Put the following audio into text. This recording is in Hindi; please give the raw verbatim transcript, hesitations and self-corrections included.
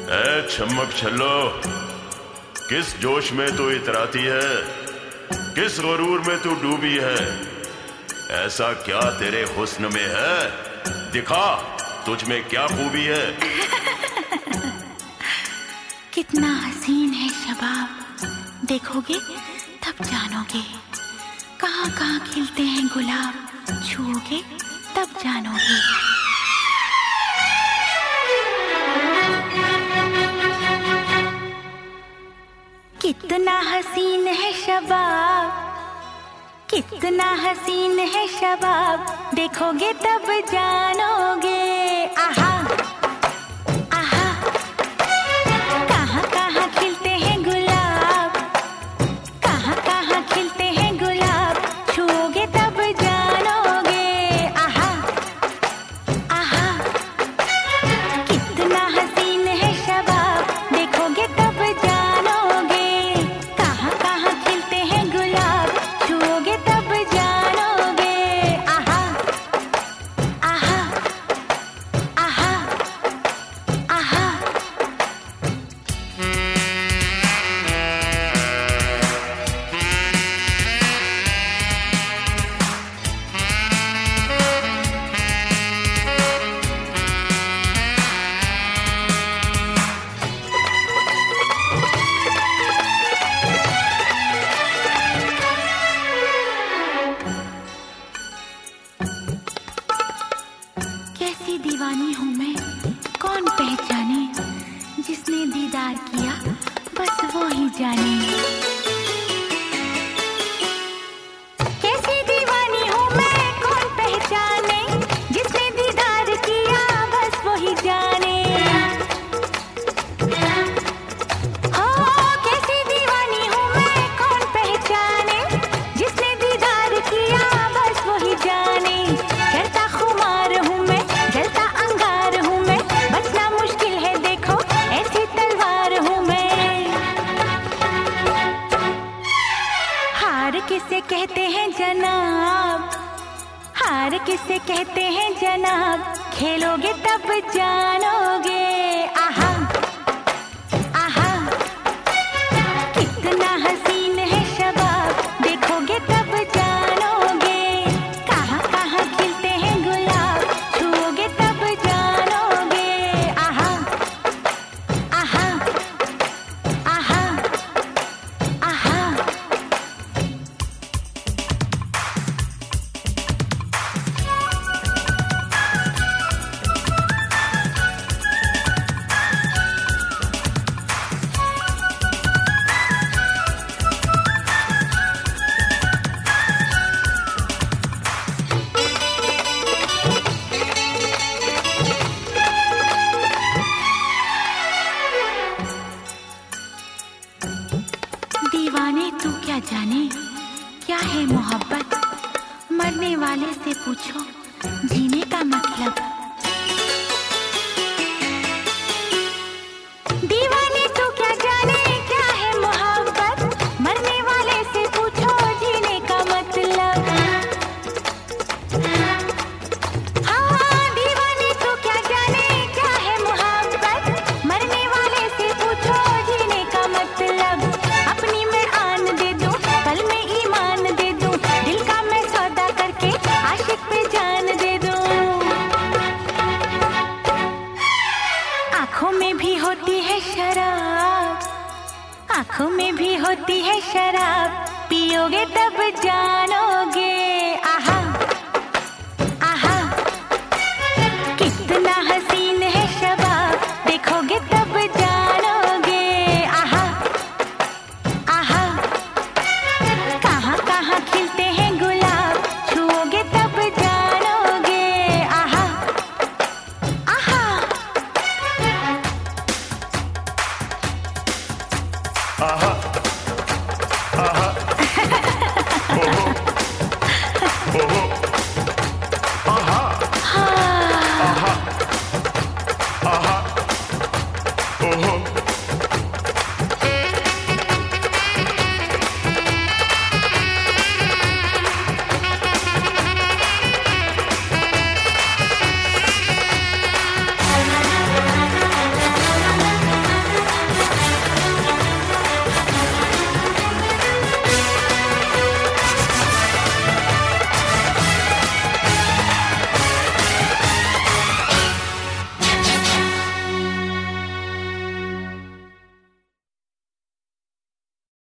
ए चमक छल्लो, किस जोश में तू इतराती है, किस गुरूर में तू डूबी है? ऐसा क्या तेरे हुस्न में है, दिखा तुझ में क्या खूबी है? कितना हसीन है शबाब, देखोगे तब जानोगे। कहाँ कहाँ खिलते हैं गुलाब, छूओगे तब जानोगे। कितना हसीन है शबाब, कितना हसीन है शबाब, देखोगे तब जानोगे। आहा आहा, कहाँ कहाँ खिलते हैं गुलाब, कहाँ कहाँ खिलते हैं गुलाब, छूओगे तब जानोगे। आहा आहा, कितना हसीन है शबाब, देखोगे तब जानोगे। कहाँ कहाँ खिलते हैं गुलाब, छूओगे तब जानोगे। आहा आहा आहा आहा। कैसी दीवानी हूँ मैं, कौन पहचाने, जिसने दीदार किया बस वो ही जाने। कैसी दीवानी हूँ मैं, कौन पहचाने, जिसने दीदार किया बस वो ही जाने। हो कैसी दीवानी हूँ मैं, कौन पहचाने, जिसने दीदार किया बस वो ही जाने। करता खुमार हूँ मैं, जलता अंगार हूँ मैं, बचना मुश्किल है देखो ऐसी तलवार हूँ मैं। हार किसे कहते हैं जनाब, हार किसे कहते हैं जनाब, खेलोगे तब जानोगे। आहा आहा, कितना हसीन है शबाब, देखोगे तब जानोगे। कहाँ कहाँ खिलते हैं गुलाब, छूओगे तब जानोगे। आहा आहा आहा आहा। दीवाने तू क्या जाने, क्या है मोहब्बत, मरने वाले से पूछो जीने का मतलब। दीवाने तू क्या जाने, क्या है मोहब्बत, मरने वाले से पूछो जीने का मतलब। हाँ दीवाने तू क्या जाने, क्या है मोहब्बत, मरने वाले से पूछो जीने का मतलब। अपनी मैं आन दे दूं, पल में ईमान दे दूं, दिल का मैं सौदा करके आशिक पे जान दे दूं। आँखों में भी होती है शराब, आँखों में भी होती है शराब, पियोगे तब जानोगे। आहा आहा, कितना हसीन है शबाब, देखोगे तब जानोगे। आहा आहा, कहाँ कहाँ खिलते हैं गुलाब, छूओगे तब जानोगे। आहा आहा आहा आहा, ओहो ओहो, आहा आहा आहा, ओहो।